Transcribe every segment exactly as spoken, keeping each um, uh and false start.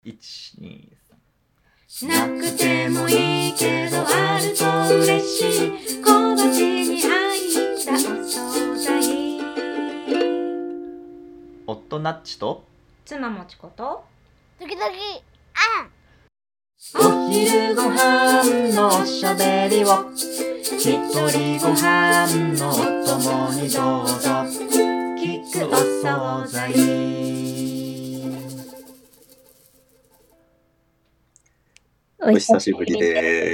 いち、に、 なくてもいいけどあると嬉しい小鉢に入ったお惣菜。 夫ナッチと妻もちこと時々 お昼ご飯のおしゃべりを一人ご飯のお供にどうぞ聞くお惣菜。 お久しぶりです。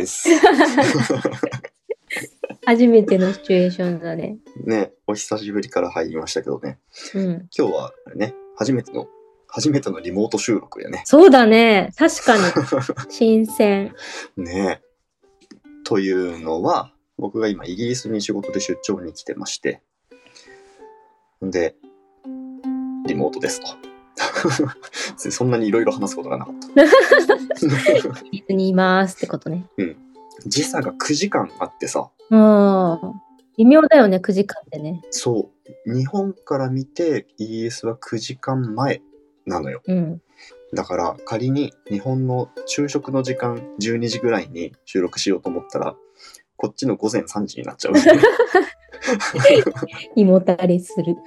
初めてのシチュエーションだね。 ね、お久しぶりから入りましたけどね。 うん。 今日はね、初めての初めてのリモート収録やね。 そうだね。確かに新鮮。 ね。というのは、僕が今イギリスに仕事で出張に来てまして、でリモートですと。そんなにいろいろ話すことがなかった。 イギリスにいますってことね。 うん。時差がくじかんあってさ。 うん。微妙だよね、くじかんってね。 そう。日本から見てイギリスはくじかんまえなのよ。 うん。 だから仮に日本の昼食の時間じゅうにじぐらいに収録しようと思ったら、こっちの午前さんじになっちゃう。 胃もたれする。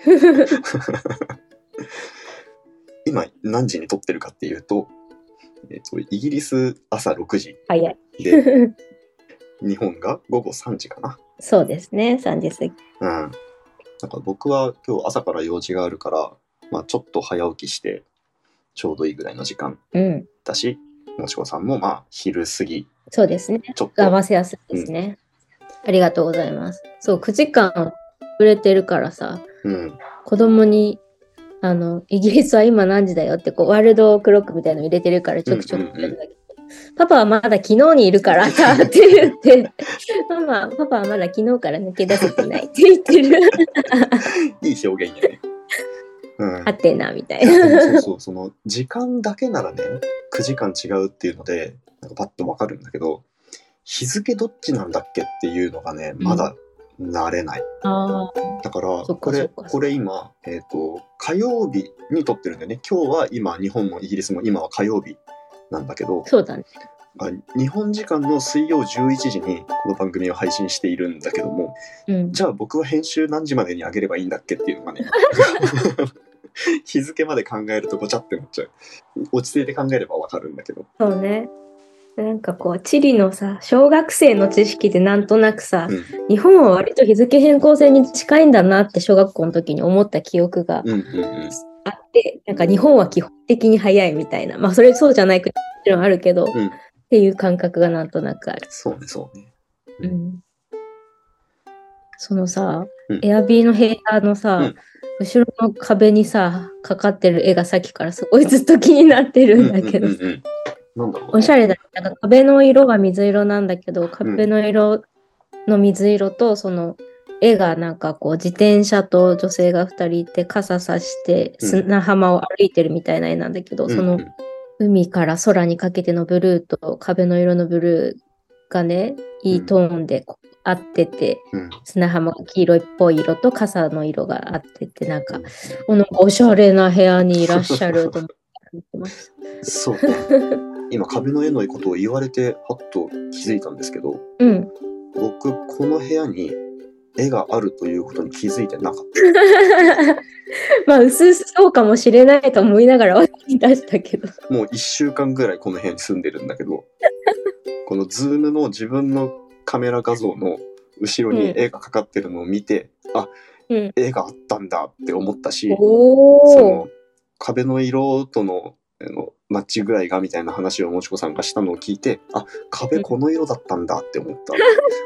今何時に撮ってるかっていうと、えーと、イギリス朝ろくじ早い。 で日本が午後さんじかな。 そうですね、さんじ過ぎ。 うん。なんか僕は今日朝から用事があるから、まあちょっと早起きしてちょうどいいぐらいの時間うん。 だし、もちこさんもまあ昼過ぎそうですね。 ちょっと合わせやすいですね。うん、ありがとうございます。そう、くじかん遅れてるからさ、 うん、 子供にあのイギリスは今何時だよってこうワールドクロックみたいなの入れてるからちょくちょく、うんうんうん、パパはまだ昨日にいるからさって言ってママパパはまだ昨日から抜け出せてないって言ってる。 いい表現やね。うん、 はてなみたいな。 そうそう、その時間だけならねくじかん違うっていうのでなんかパッとわかるんだけど、日付どっちなんだっけっていうのがねまだ慣れない、うん、 あだからこれこれ今、えーと、火曜日に撮ってるんだよね。今日は今日本もイギリスも今は火曜日なんだけど、 そうだね。 日本時間の水曜じゅういちじにこの番組を配信しているんだけども、うん、じゃあ僕は編集何時までに上げればいいんだっけっていうのがね日付まで考えるとごちゃってなっちゃう。落ち着いて考えればわかるんだけど。 そうね。なんかこう地理のさ小学生の知識でなんとなくさ、うん、日本は割と日付変更線に近いんだなって小学校の時に思った記憶があって、うんうんうん、なんか日本は基本的に早いみたいな、まあそれそうじゃない国ももちろんあるけど、うん、っていう感覚がなんとなくある。 そうねそうね。 うん。そのさ、うん、エアビーの部屋のさ、うん、後ろの壁にさかかってる絵がさっきからすごいずっと気になってるんだけど、うんうんうんうん、 なんだろうね、 おしゃれだね。なんか壁の色が水色なんだけど、壁の色の水色とその絵がなんかこう自転車と女性がふたりいて傘さして砂浜を歩いてるみたいな絵なんだけど、うん、その海から空にかけてのブルーと壁の色のブルーがねいいトーンで合ってて、うん、砂浜が黄色いっぽい色と傘の色が合ってて、なんか、うん、おしゃれな部屋にいらっしゃると思ってました。 そうね。今壁の絵のことを言われてはっと気づいたんですけど、 うん、 僕この部屋に絵があるということに気づいてなかった。 まあ薄々そうかもしれないと思いながら私出したけど、 もういっしゅうかんぐらいこの部屋に住んでるんだけどこのズームの自分のカメラ画像の後ろに絵がかかってるのを見て、うん、あ、うん、絵があったんだって思ったし、その壁の色とののマッチ具合がみたいな話をもちこさんがしたのを聞いて、あ、壁この色だったんだって思った。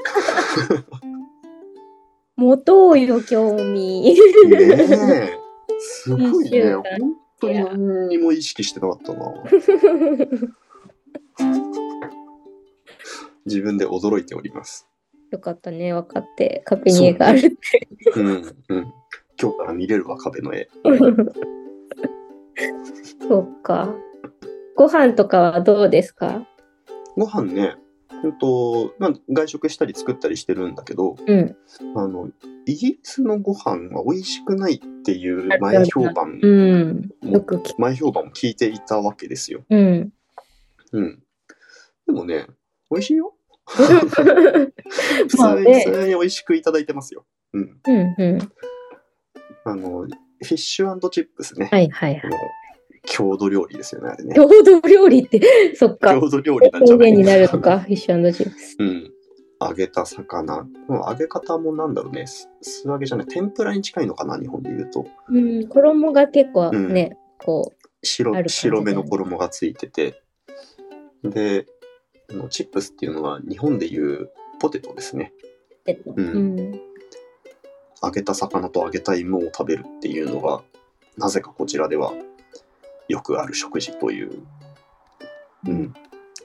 持とうよ興味。 ねえ、すごいね。本当に何にも意識してなかったな。自分で驚いております。 よかったね、分かって壁に絵があるって。 う、うんうん。今日から見れるわ壁の絵。 そうか。ご飯とかはどうですか？ ご飯ね、えっとまあ、外食したり作ったりしてるんだけど、 うん、 あのイギリスのご飯は美味しくないっていう前評判うん、 もよく聞く。 前評判も聞いていたわけですよ。 うん。 うん。でもね、美味しいよ。 ま普通に、 あね普通に美味しくいただいてますよ。うん。 うんうん。 あの、フィッシュ&チップスね。 はいはいはい。 もう郷土料理ですよね、あれね。 郷土料理って、そっか。 郷土料理なんじゃない表現になるのか、フィッシュ&チップス。 うん。揚げた魚。もう揚げ方もなんだろうね。す素揚げじゃない。天ぷらに近いのかな、日本で言うと。 うん、衣が結構ね、こう、 白ある感じ白めのだよね衣がついてて。で、あのチップスっていうのは日本でいうポテトですね。 えっと、 うんうん。 揚げた魚と揚げた芋を食べるっていうのが、なぜかこちらではよくある食事という。うん。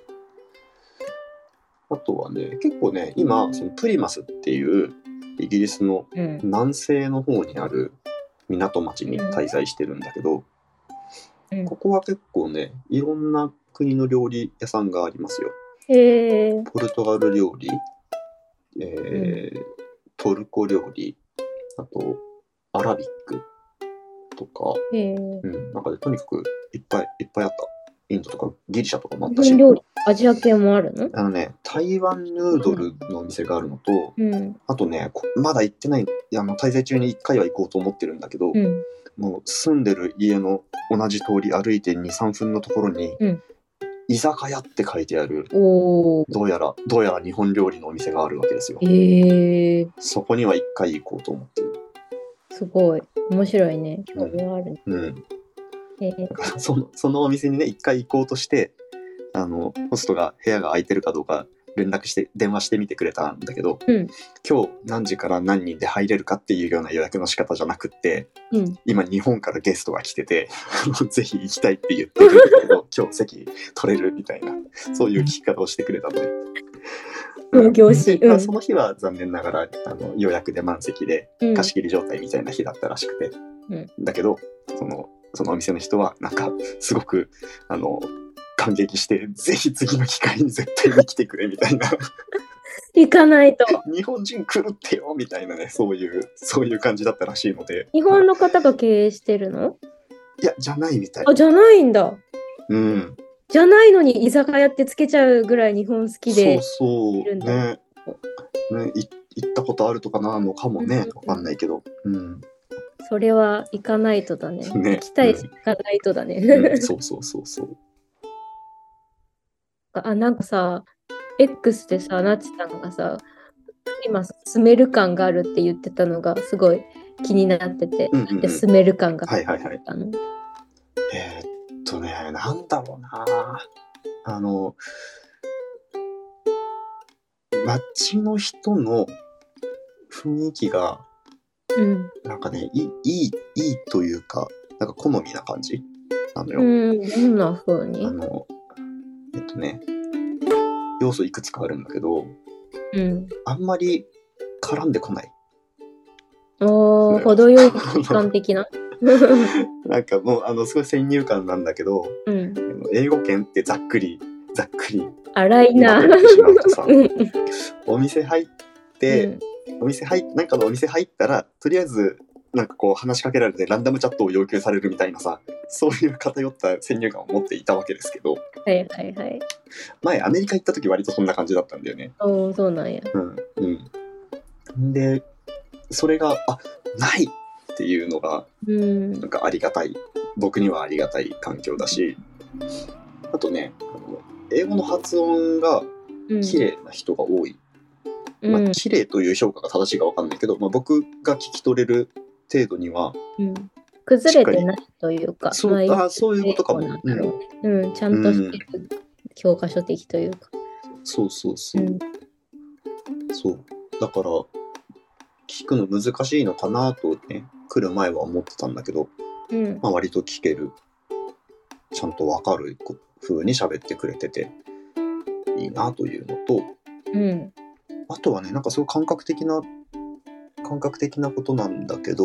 あとはね、結構ね、今、そのプリマスっていうイギリスのうん。 南西の方にある港町に滞在してるんだけど、 うんここは結構ね、いろんな国の料理屋さんがありますよ。 へえ。 ポルトガル料理、えートルコ料理、あとアラビックとか、 へえ。 うん、なんかね、とにかくいっぱいいっぱいあった。インドとかギリシャとかもあったし日本、料理、アジア系もあるの？ あのね、台湾ヌードルのお店があるのと、 うん。 あとね、こまだ行ってない、いや、もう滞在中にいっかいは行こうと思ってるんだけど、 うん。 もう住んでる家の同じ通り歩いてに、さんぷんのところに、 うん居酒屋って書いてある、 おー。 どうやら、どうやら日本料理のお店があるわけですよ。 へえ。 そこにはいっかい行こうと思ってる。 すごい。面白いね。興味がある。 うん。 へえ。 その、そのお店にね、いっかい行こうとして、あの、ホストが部屋が空いてるかどうか連絡して、電話してみてくれたんだけど、 うん。 今日何時から何人で入れるかっていうような予約の仕方じゃなくって、 うん。 今日本からゲストが来てて、ぜひ行きたいって言ってるんだけど、今日席取れるみたいな、そういう聞き方をしてくれたので。 創業し。 でまあ、 うんその日は残念ながらあの予約で満席でうん貸し切り状態みたいな日だったらしくて、 うんだけどそのそのお店の人はなんかすごくあの感激してぜひ次の機会に絶対に来てくれみたいな行かないと。 日本人来るってよみたいなね、そういうそういう感じだったらしいので、 日本の方が経営してるの？ いやじゃないみたい。 あ、じゃないんだ。 うん、 じゃないのに居酒屋ってつけちゃうぐらい日本好きで。 そうそいうるんだねねい行ったことあるとかなのかもね、 うんわかんないけど、うんそれは行かないとだね。 ね行きたいし行かないとだね。 うん、そうそうそうそうあ、なんかさ、X でさ、なっちさんがさ、今、スメル感があるって言ってたのがすごい気になってて、 うんうんうんでスメル感がはいはいはいあのえーっとね、なんだろうな。あの、街の人の雰囲気が、 うん。 なんかね、いい、いい、いいというか、なんか好みな感じなのよ。 うん、どんな風に？ あの、えっとね、要素いくつかあるんだけど、 うん。 あんまり絡んでこない。 おー、程よい期間的な。 なんかもう、あの、すごい先入観なんだけど、 うん。 英語圏ってざっくり、ざっくり、 荒いな。 まとめてしまうとさうんお店入って、お店入なんかのお店入ったらとりあえずなんかこう話しかけられてランダムチャットを要求されるみたいなさ、そういう偏った先入観を持っていたわけですけど、 はいはいはい。 前アメリカ行った時割とそんな感じだったんだよね。 おー、そうなんや。 うんうんでそれがあないっていうのがうんなんかありがたい、僕にはありがたい環境だし、あとね、あの英語の発音がうん綺麗な人が多い。 うんまあ、綺麗という評価が正しいか分かんないけど、まあ、僕が聞き取れる程度には、 うん崩れてないというか、 そうまああそういうことかもなんだろうねうん、ちゃんとしてる教科書的というか。 そうそうそうう、 んそうだから聞くの難しいのかなとね来る前は思ってたんだけど、 うんまあ、割と聞ける、ちゃんと分かる風に喋ってくれてていいなというのと、 うんあとはね、なんかすごい感覚的な感覚的なことなんだけど、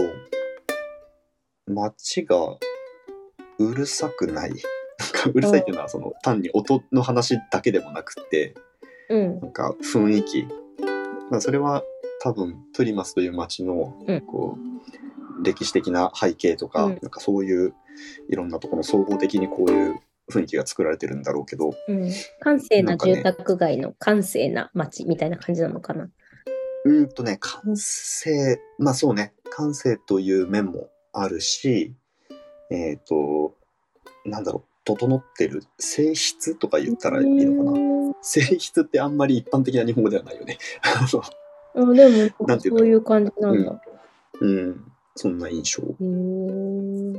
街がうるさくない。なんかうるさいっていうのはその単に音の話だけでもなくって、 うんなんか雰囲気、まあ、それは多分プリマスという街のうんこう歴史的な背景とか、 うんなんかそういういろんなところの総合的にこういう雰囲気が作られてるんだろうけど、 うん、閑静なんなかね住宅街の閑静な街みたいな感じなのかな。 うーんとね、完成、まあそうね、完成という面もあるし、えっ、と、なんだろう、整ってる性質とか言ったらいいのかな。性質ってあんまり一般的な日本語ではないよね。あのあでもなんていうのそういう感じなんだ。 うん、そんな印象。 へー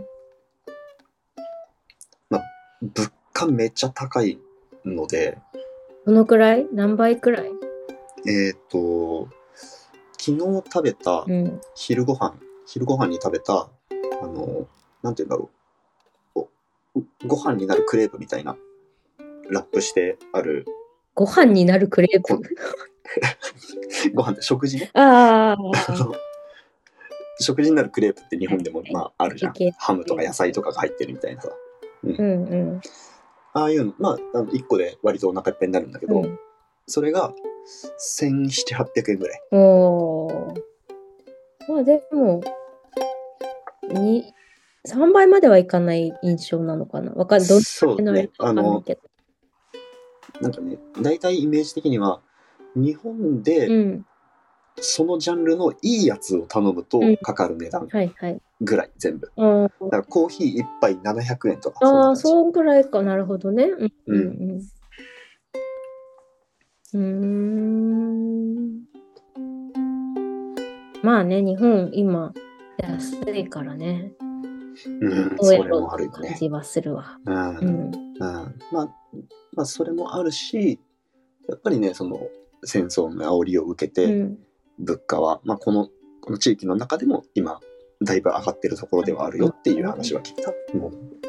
物価めっちゃ高いので、 どのくらい？何倍くらい？ えっ、と、昨日食べたうん。 昼ご飯、昼ご飯に食べた、あの、なんていうんだろう、おご飯になるクレープみたいな、ラップしてある、 ご飯になるクレーこプ。 ご飯って食事ね。 ああ。 あの食事になるクレープって日本でも、 はいまあ、あるじゃんいけ。 ハムとか野菜とかが入ってるみたいなさ。 うんうん。 ああいうの、まあ、あのいっこで割とお腹いっぱいになるんだけど、 うん、 それがせんななひゃく、はっぴゃくえんぐらい。 おー。まあでも、に、さんばいまではいかない印象なのかな。わかんない。どんそうねなのい。かわかんないけど。 なんかね、大体イメージ的には、日本でうん。 そのジャンルのいいやつを頼むとうんかかる値段はいはい。 ぐらい、全部。 あーだからコーヒーいっぱいななひゃくえんとか。 あー、 うそうくらいか。なるほどね。うんうんうんうん。うーん。まあね、日本今安いからね。 うん、 どやそうれろうってもあるよね。 感じはするわ。 うん。 ううん。 ん。 まあ、まあ、それもあるし、やっぱりね、その戦争の煽りを受けうて、 ん。 物価は、まあ、この、この地域の中でも今、だいぶ上がってるところではあるよっていう話は聞いた。もう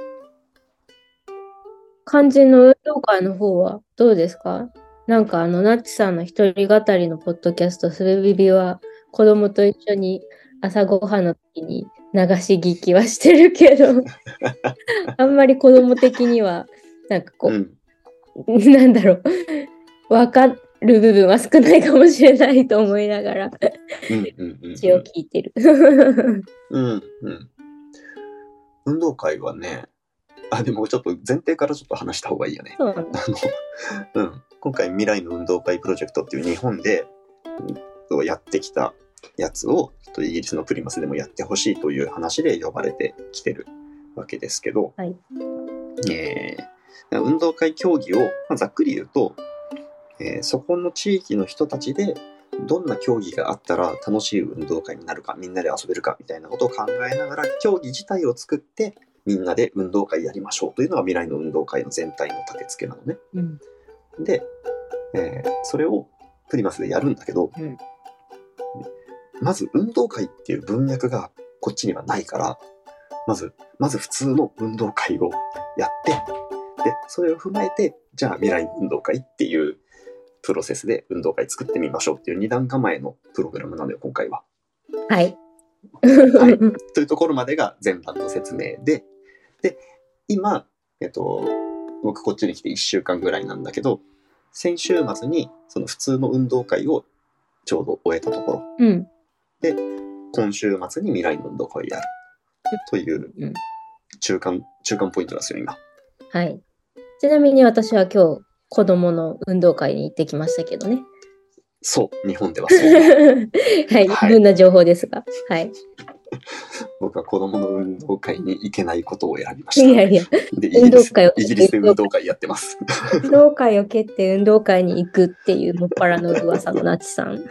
肝心の運動会の方はどうですか？なんかあの、ナッチさんの一人語りのポッドキャスト、スベビビは子供と一緒に朝ごはんの時に流し聞きはしてるけど、あんまり子供的には、なんかこう、 うん、 なんだろう、わかる部分は少ないかもしれないと思いながら、 うんうんうん一応聞いてる。 うんうん運動会はね、あ、でもちょっと前提からちょっと話した方がいいよね。 そうなんだ。 あの、うん、今回未来の運動会プロジェクトっていう日本で、うん、やってきたやつをちょっとイギリスのプリマスでもやってほしいという話で呼ばれてきてるわけですけど、 はい。 えー運動会競技を、まあ、ざっくり言うと、えーそこの地域の人たちでどんな競技があったら楽しい運動会になるか、みんなで遊べるかみたいなことを考えながら競技自体を作ってみんなで運動会やりましょうというのが未来の運動会の全体の立て付けなのね。 うん。 で、えーそれをプリマスでやるんだけど、 うんまず運動会っていう文脈がこっちにはないから、まず、まず普通の運動会をやって、で、それを踏まえて、じゃあ未来の運動会っていうプロセスで運動会作ってみましょうっていう二段構えのプログラムなのよ、今回は。 はい。 はい。というところまでが前半の説明で、で、今、えっと、僕こっちに来ていっしゅうかんぐらいなんだけど、先週末にその普通の運動会をちょうど終えたところ、 うん。 で、今週末に未来の運動会をやるといううん中間、中間ポイントですよ、今。 はい。ちなみに私は今日、子供の運動会に行ってきましたけどね。 そう、日本ではそう。 はい、 はいどんな情報ですが。はい。 僕は子供の運動会に行けないことを選びました。 いやいや、 で、イギリス運動会をイギリスで運動会やってます。 運動会を蹴って運動会に行くっていうもっぱらの噂のナチさん。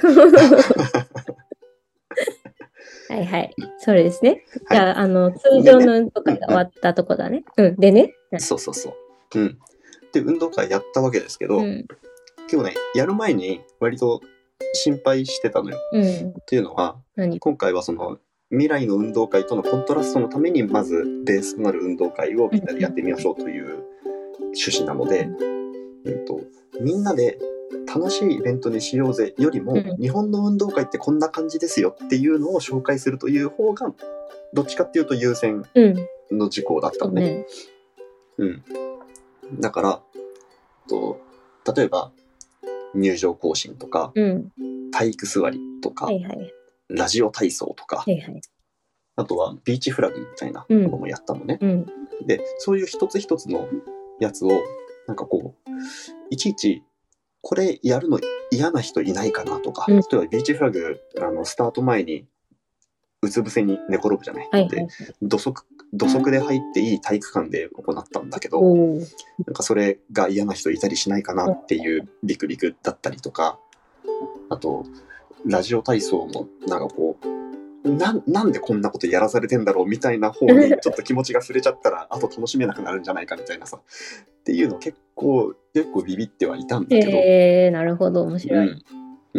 はいはい。それですね。じゃあ、あの、通常の運動会が終わったとこだね。うん。でね。 そうそうそう。うん。で、運動会やったわけですけど、 うん。 今日ね、やる前に割と心配してたのよ。 うん。 っていうのは、 何？ 今回はその未来の運動会とのコントラストのためにまずベースとなる運動会をみんなでやってみましょうという趣旨なので、えっと、みんなで楽しいイベントにしようぜよりも、 うん日本の運動会ってこんな感じですよっていうのを紹介するという方がどっちかっていうと優先うん。 の事項だったそうのね。 ね。 うん。だから、と例えば入場行進とかうん。 体育座りとか、 はいはい、 ラジオ体操とか、 はいはい、 あとはビーチフラグみたいなのもやったのね、 うん、 でそういう一つ一つのやつをなんかこういちいちこれやるの嫌な人いないかなとか、うん、例えばビーチフラグあのスタート前にうつ伏せに寝転ぶじゃない、はいはい、で土足土足で入っていい体育館で行ったんだけど、なんかそれが嫌な人いたりしないかなっていうビクビクだったりとか、あとラジオ体操もなんかこう な, なんでこんなことやらされてんだろうみたいな方にちょっと気持ちが触れちゃったらあと楽しめなくなるんじゃないかみたいなさっていうの結構結構ビビってはいたんだけど、 えー、なるほど面白い、 うんうん、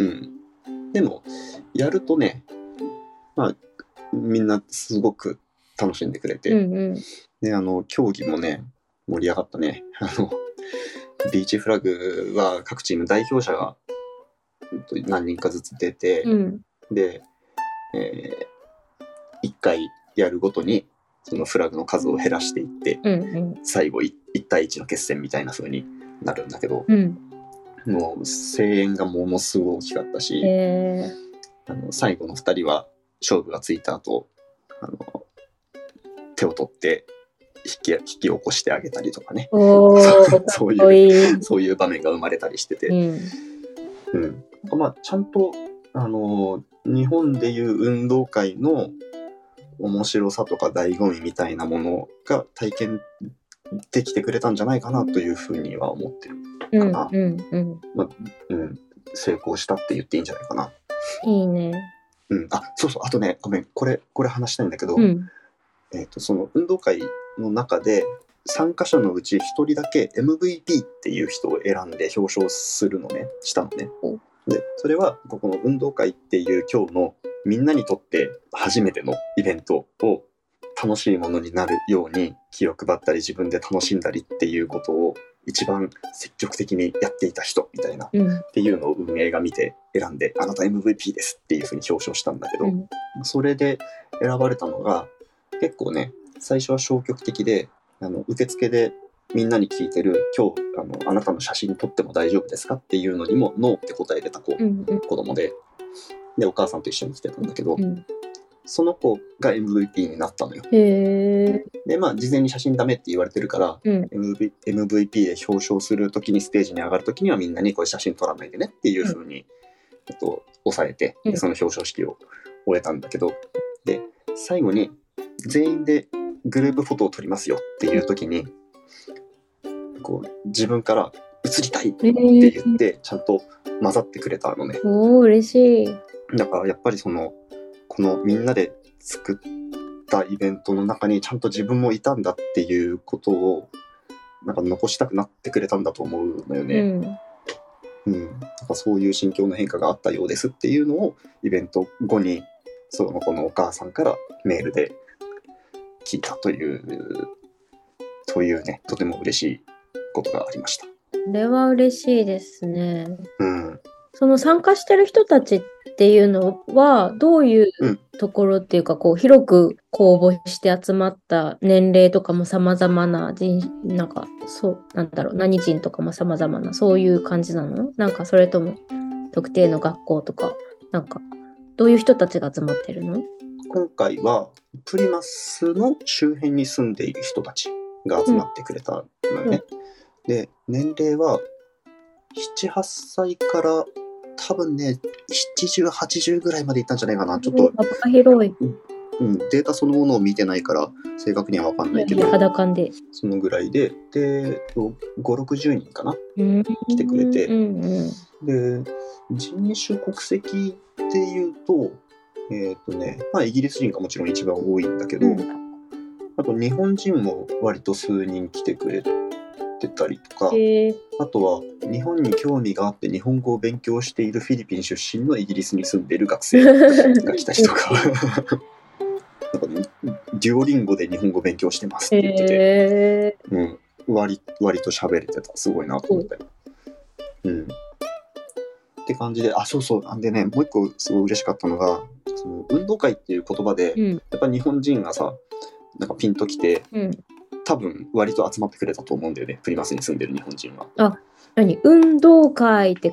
でもやるとね、まあみんなすごく楽しんでくれて、うんうん、であの競技もね盛り上がったね。あのビーチフラグは各チーム代表者が何人かずつ出て、うん、で、えー、いっかいやるごとにそのフラグの数を減らしていって、うんうん、最後いち対いちの決戦みたいな風になるんだけど、うん、もう声援がものすごい大きかったし、あの最後のふたりは勝負がついた後あの手を取って引き、引き起こしてあげたりとかねそういうそういう場面が生まれたりしてて、うんうん、まあちゃんとあの日本でいう運動会の面白さとか醍醐味みたいなものが体験できてくれたんじゃないかなというふうには思ってるかな、うんうんうんまあうん、成功したって言っていいんじゃないかな。 いいね。 うん、あそうそうあとねごめんこれこれ話したいんだけど、うんえー、とその運動会の中で参加者のうちひとりだけ エムブイピー っていう人を選んで表彰するのねしたのね。でそれはここの運動会っていう今日のみんなにとって初めてのイベントを楽しいものになるように気を配ったり自分で楽しんだりっていうことを一番積極的にやっていた人みたいな、うん、っていうのを運営が見て選んであなた エムブイピー ですっていうふうに表彰したんだけど、うん、それで選ばれたのが結構ね最初は消極的であの受付でみんなに聞いてる今日あのあなたの写真撮っても大丈夫ですかっていうのにもノーって答えてた子、うんうん、子供ででお母さんと一緒に来てたんだけど、うん、その子が エムブイピー になったのよ。へでまあ事前に写真ダメって言われてるから、うん、エムブイピー で表彰するときにステージに上がるときにはみんなにこれ写真撮らないでねっていう風に、うんえっと、抑えてでその表彰式を終えたんだけど、で最後に全員でグループフォトを撮りますよっていうときにこう自分から写りたいって言ってちゃんと混ざってくれたのね。 おー嬉しい。 だからやっぱりそのこのみんなで作ったイベントの中にちゃんと自分もいたんだっていうことをなんか残したくなってくれたんだと思うのよね。うんうん、なんかそういう心境の変化があったようですっていうのをイベント後にその子のお母さんからメールで聞いたというそういうねとても嬉しいことがありました。 これは嬉しいですね。 うん、 その参加してる人たちっていうのはどういうところっていうか、うん、こう広く公募して集まった年齢とかも様々な人なんかそうなんだろう何人とかも様々なそういう感じなの？なんかそれとも特定の学校とかなんかどういう人たちが集まってるの？ 今回はプリマスの周辺に住んでいる人たちが集まってくれたのよね。うんうん、で年齢はなな、はっさいから多分ねななじゅう、はちじゅうぐらいまでいったんじゃないかな。ちょっと幅広い、 うん、データそのものを見てないから正確には分かんないけど肌感でそのぐらいででご、ろくじゅうにんかな来てくれて、うんうん、で人種国籍っていうとえっとねまあイギリス人がもちろん一番多いんだけど、うん、あと日本人も割と数人来てくれてたりとか、あとは日本に興味があって日本語を勉強しているフィリピン出身のイギリスに住んでいる学生が来たりとかなんか、ね、デュオリンゴで日本語勉強してますって言ってて、うん、割, 割と喋れてたすごいなと思って、うん、って感じであそうそうなんでねもう一個すごい嬉しかったのがその運動会っていう言葉で、うん、やっぱ日本人がさなんかピンときて、うん多分割と集まってくれたと思うんだよねプリマスに住んでる日本人は。 あ、何運動会って書い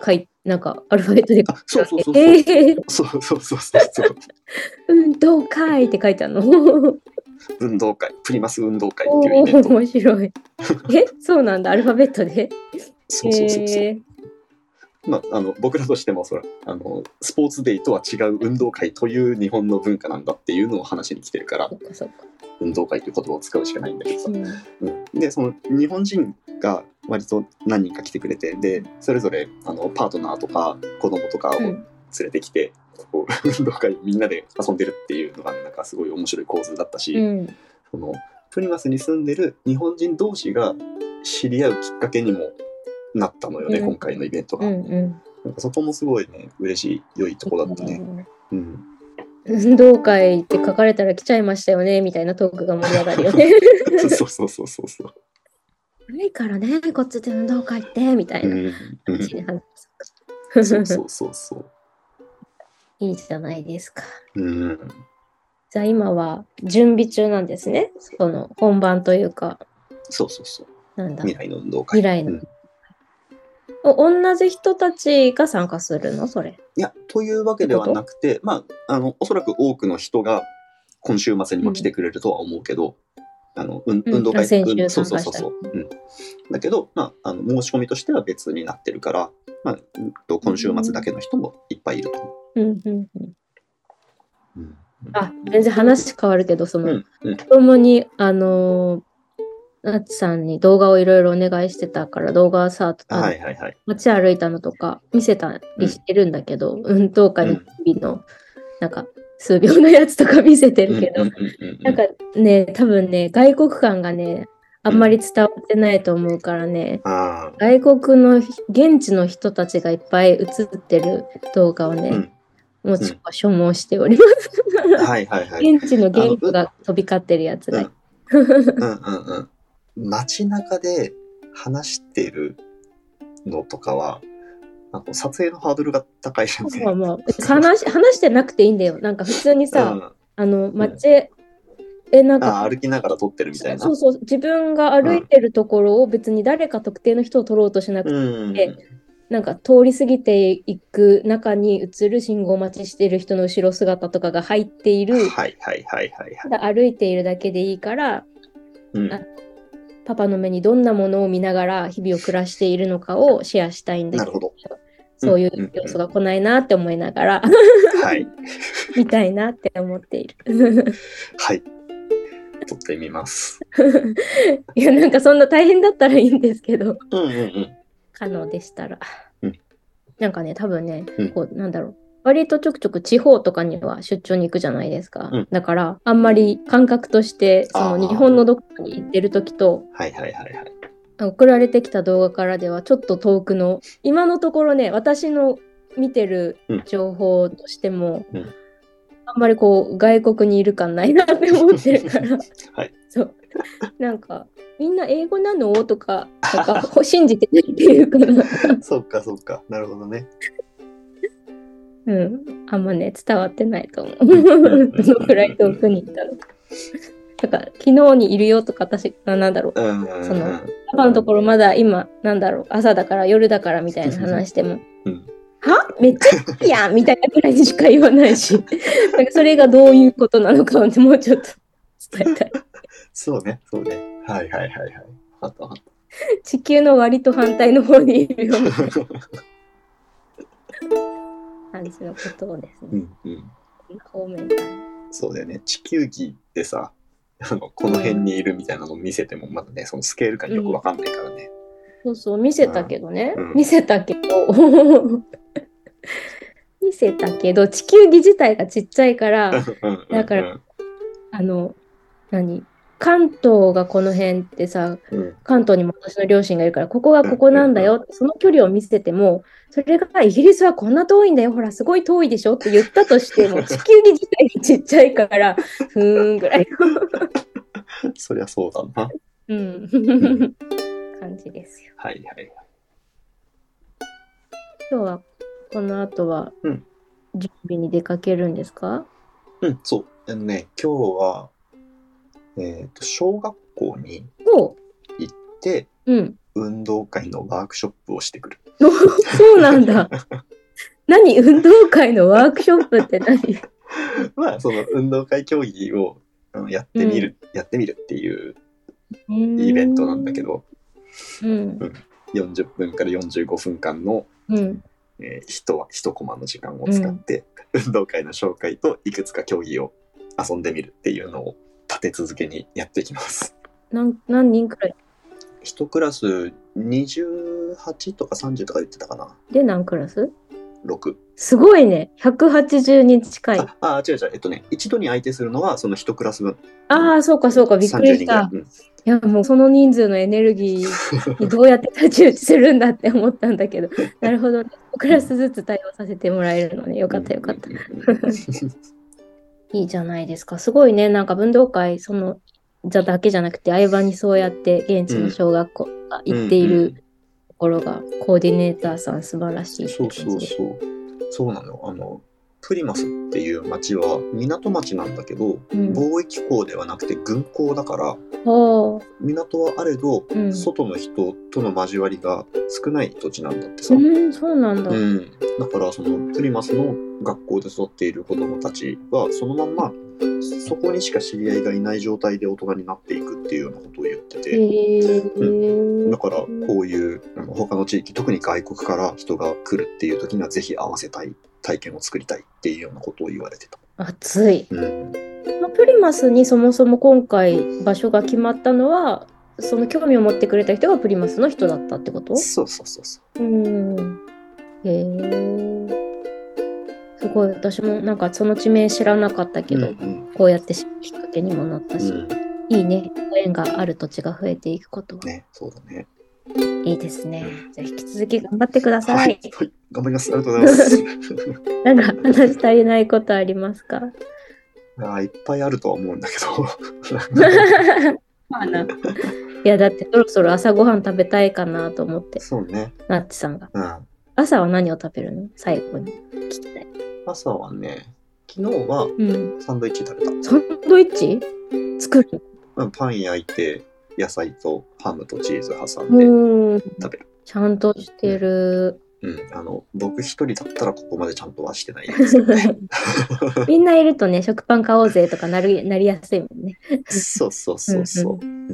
なんかアルファベットであ、そうそうそうそう。 えー、 そうそうそうそうそう。 運動会って書いてあるの。 運動会、プリマス運動会っていうイベント。 面白い。え、そうなんだ、アルファベットで。 そうそうそうそう。 えーまあ、あの僕らとしてもそらあのスポーツデーとは違う運動会という日本の文化なんだっていうのを話しに来てるから、 そっかそっか。 運動会という言葉を使うしかないんだけどさ、 うんうん、でその日本人が割と何人か来てくれて、でそれぞれあのパートナーとか子供とかを連れてきて、うん、こう運動会みんなで遊んでるっていうのがなんかすごい面白い構図だったし、 うん、 そのプリマスに住んでる日本人同士が知り合うきっかけにもなったのよね、うん、今回のイベントが、うんうん、なんかそこもすごいね嬉しい良いとこだったね、うん、 運動会って書かれたら来ちゃいましたよねみたいなトークが盛り上がるよね。 そうそうそうそうそう。 ないからねこっちで運動会ってみたいな感じで話す、 うん、そうそうそうそう。 いいじゃないですか。 うん。 じゃあ今は準備中なんですね。その本番というか。 そうそうそう。 なんだ。 未来の運動会。 未来の。うん同じ人たちが参加するのそれ。 いや、というわけではなくて、まあ、あの、おそらく多くの人が今週末にも来てくれるとは思うけど、うん、あの、うん、運動会、 先週うん、そうそうそうそう。うん。だけど、まあ、あの、申し込みとしては別になってるから、まあ、今週末だけの人もいっぱいいると思う。うんうんうんうん、あ、全然話変わるけど、その、 うんうん、 子供に、あのー、なつさんに動画をいろいろお願いしてたから動画はさ、 はいはいはい、 街歩いたのとか見せたりしてるんだけど、うん、運動会の日々のなんか数秒のやつとか見せてるけど、なんかね多分ね外国感がねあんまり伝わってないと思うからね、うん、外国の現地の人たちがいっぱい映ってる動画をね、うん、もうちょっと所望しております、 うん、はいはいはい、 現地の言語が飛び交ってるやつが、 うんうんうんうん街中で話してるのとかはなんか撮影のハードルが高いよね。 まあまあ、話, 話してなくていいんだよ。なんか普通にさ、うん、あの街、うん、えなんかあ歩きながら撮ってるみたいな。 そうそう自分が歩いてるところを別に誰か特定の人を撮ろうとしなくて、うん、なんか通り過ぎていく中に映る信号待ちしてる人の後ろ姿とかが入っている。 はいはいはいはい、はい、 歩いているだけでいいから。うんパパの目にどんなものを見ながら日々を暮らしているのかをシェアしたいんだけど、 なるほどそういう要素が来ないなって思いながら、 はい、 見たいなって思っている。 はい、撮ってみます。 いやなんかそんな大変だったらいいんですけど、 うんうんうん、 可能でしたら、 うん、 なんかね多分ね、 うん、 こうなんだろう。割とちょくちょく地方とかには出張に行くじゃないですか、 うん、 だからあんまり感覚としてその日本のどこかに行ってる時と、 はいはいはいはい、 送られてきた動画からではちょっと遠くの今のところね私の見てる情報としても、うんうん、あんまりこう外国にいる感ないなって思ってるから、 はい、 そうなんかみんな英語なのとかなんか信じてないっていうかなそっかそっかなるほどね。 うん、あんまね伝わってないと思うどのくらい遠くに行ったのかだから昨日にいるよとか私がなんだろう、うん、そのパパのところまだ今なんだろう朝だから夜だからみたいな話しても、うん、はめっちゃいいやんみたいなくらいにしか言わないしなんかそれがどういうことなのかをもうちょっと伝えたいそうねそうねはいはいはいはいあったあった地球の割と反対の方にいるような感じのことをですね、 うんうん、 方面からそうだよね地球儀でさあのこの辺にいるみたいなのを見せてもまだねそのスケール感よくわかんないからね、 うん、そうそう見せたけどね、 うん、 見せたけど見せたけど地球儀自体がちっちゃいからだから、うん、あの何関東がこの辺ってさ、うん、関東にも私の両親がいるからここがここなんだよ、うんうんうん、その距離を見せてもそれがイギリスはこんな遠いんだよほらすごい遠いでしょって言ったとしても地球儀自体がちっちゃいからふーんぐらいそりゃそうだなうん、うん、感じですよ。 はいはいはい今日はこの後は準備に出かけるんですか？ うん、うん、そうあのね今日はえー、と小学校に行って、 うん、 運動会のワークショップをしてくる。 そうなんだ。何運動会のワークショップって何？ まあその運動会競技をやってみる、うん、やってみるっていうイベントなんだけど、 うん、 よんじゅっぷんからよんじゅうごふんかんの、 うんえー、一一コマの時間を使って、うん、運動会の紹介といくつか競技を遊んでみるっていうのを立て続けにやっていきます。 何, 何人くらい？ 一クラスにじゅうはちとかさんじゅうとか言ってたかな。 で何クラス？ ろく。 すごいね。ひゃくはちじゅうにん近い。 ああ、違う違う。えっとね、一度に相手するのはその一クラス分。 ああ、そうかそうか。びっくりした。うん、いや、もうその人数のエネルギーにどうやって太刀打ちするんだって思ったんだけど。なるほど、ね。いちクラスずつ対応させてもらえるのね。よかったよかった。いいじゃないですか。すごいね。なんか運動会、その、じゃだけじゃなくて、相場にそうやって現地の小学校が行っている、うんうんうんところがコーディネーターさん素晴らしい。 そうそうそうそうなの。あのプリマスっていう町は港町なんだけど、うん、貿易港ではなくて軍港だから、港はあれど、うん、外の人との交わりが少ない土地なんだってさ。 うん、そうなんだ。 うん、だからそのプリマスの学校で育っている子どもたちはそのまんまそこにしか知り合いがいない状態で大人になっていくっていうようなことを言ってて、うん、だからこういう他の地域、特に外国から人が来るっていう時にはぜひ合わせたい体験を作りたいっていうようなことを言われてた。 熱い、 うん、 プリマスにそもそも今回場所が決まったのはその興味を持ってくれた人がプリマスの人だったってこと？ そうそうそうそう。 うん、へー、すごい。私もなんかその地名知らなかったけど、うんうん、こうやってきっかけにもなったし、うん、いいね。ご縁がある土地が増えていくことは。 ね、そうだね。 いいですね。じゃあ引き続き頑張ってください。 はい、はい、頑張ります。ありがとうございます。 なんか話し足りないことありますか？ あ、いっぱいあるとは思うんだけど。 まあな。いやだってそろそろ朝ごはん食べたいかなと思って。 そうね。 ナッチさんが。 うん、 朝は何を食べるの？最後に聞きたい。 朝はね、昨日はサンドイッチ食べた。うん、 サンドイッチ作る？ うん、パン焼いて野菜とハムとチーズ挟んで食べる。 ちゃんとしてる。 うん、うん、あの僕一人だったらここまでちゃんとはしてないですよね。 みんないるとね、食パン買おうぜとかなるなりやすいもんね。 そうそうそうそう。うんうん、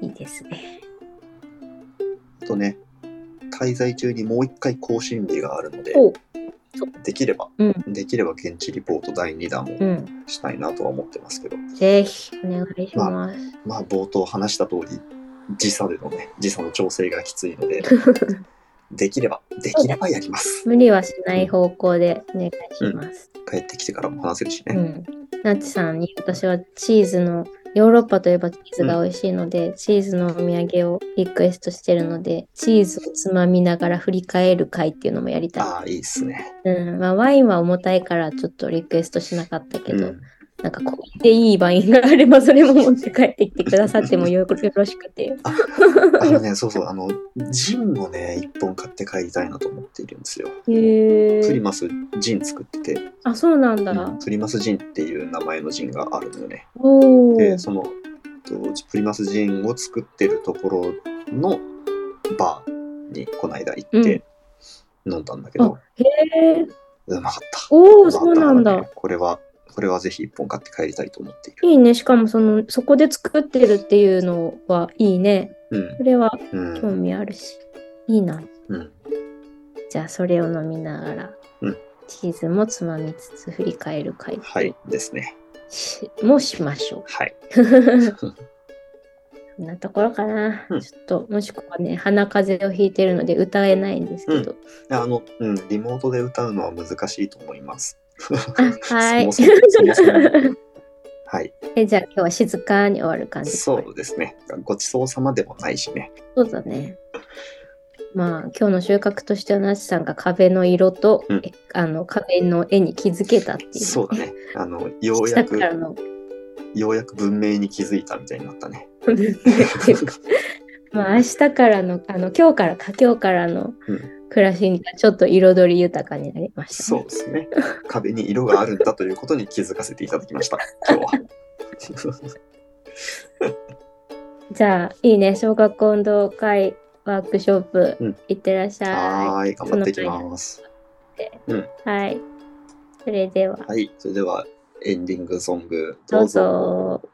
いいですね。 あとね、滞在中にもう一回更新日があるので。できれば、うん、できれば現地リポートだいにだんをしたいなとは思ってますけど、うん、 ぜひお願いします。 まあ、まあ、冒頭話した通り時差でのね時差の調整がきついのでできればできればやります。 無理はしない方向でお願いします、 うん、帰ってきてからも話せるしね、 うん、ナッチさんに私はチーズのヨーロッパといえばチーズが美味しいので、うん、チーズのお土産をリクエストしてるので、チーズをつまみながら振り返る会っていうのもやりたい。 ああ、いいっすね。 うん、まあワインは重たいからちょっとリクエストしなかったけど、うん、なんかこうでいいワインがあればそれも持って帰ってきてくださってもよろしくて。 あ, あのね、そうそう、あのジンをね一本買って帰りたいなと思っているんですよ。 へー。 プリマスジン作ってて。 あ、そうなんだ、 うん。プリマスジンっていう名前のジンがあるのよね。 おー。 で、そのプリマスジンを作ってるところのバーにこの間行って飲んだんだけど、 うん、へー、 うまかった。 おお、そうなんだ。 これはこれはぜひ一本買って帰りたいと思っている。 いいね。しかもそのそこで作ってるっていうのはいいね。 うん、 それは興味あるし、うん、いいな。 うん、 じゃあそれを飲みながら、 うん、 チーズもつまみつつ振り返る会、 はいですね。 もしましょう。 はい。 そんなところかな。 うん、 ちょっともしくはね、鼻風邪をひいてるので歌えないんですけど、 うん、あの、うん、リモートで歌うのは難しいと思います。 あ、はい。 そもそもそもそもはい。 え、じゃあ今日は静かに終わる感じ。 そうですね。ごちそうさまでもないしね。 そうだね。まあ今日の収穫としてはなしさんが壁の色と、うん、あの壁の絵に気づけたっていう、ね。 そうだね。あのようやくようやく文明に気づいたみたいになったね。まあ明日からのあの今日からか今日からの暮らしがちょっと彩り豊かになりました、 ね。そうですね。壁に色があるんだということに気づかせていただきました。今日は。 じゃあいいね、小学校運動会ワークショップ、 うんいってらっしゃい。 はーい、頑張っていきます。 はい。それでは。 はい、それではエンディングソングどうどうぞ。 ぞ。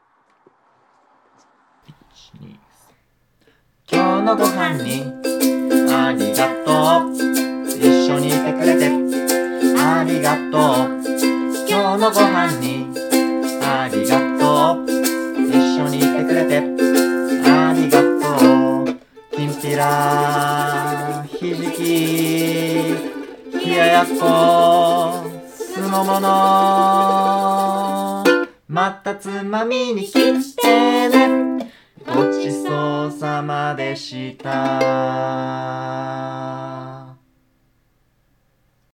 今日のご飯にありがとう。一緒にいてくれてありがとう。今日のご飯にありがとう。一緒にいてくれてありがとう。きんぴらひじき冷ややっこ酢の物またつまみに来てね。ごちそうさまでした。